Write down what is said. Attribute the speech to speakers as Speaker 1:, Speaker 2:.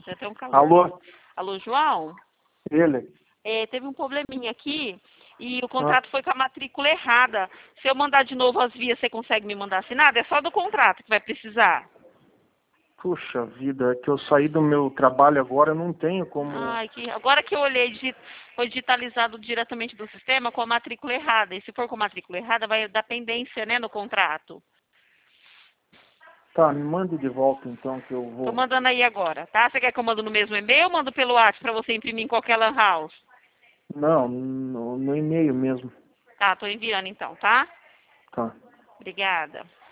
Speaker 1: Já tem um calor.
Speaker 2: Alô?
Speaker 1: Alô, João?
Speaker 2: Ele?
Speaker 1: Teve um probleminha aqui e o contrato foi com a matrícula errada. Se eu mandar de novo as vias, você consegue me mandar assinado? É só do contrato que vai precisar.
Speaker 2: Puxa vida, é que eu saí do meu trabalho agora, eu não tenho como...
Speaker 1: Ai, agora que eu olhei, foi digitalizado diretamente do sistema com a matrícula errada. E se for com a matrícula errada, vai dar pendência, né, no contrato.
Speaker 2: Tá, me mande de volta então que eu
Speaker 1: Tô
Speaker 2: vou...
Speaker 1: mandando aí agora, tá? Você quer que eu mando no mesmo e-mail ou mando pelo WhatsApp pra você imprimir em qualquer lan house?
Speaker 2: Não, no e-mail mesmo.
Speaker 1: Tá, tô enviando então, tá?
Speaker 2: Tá.
Speaker 1: Obrigada.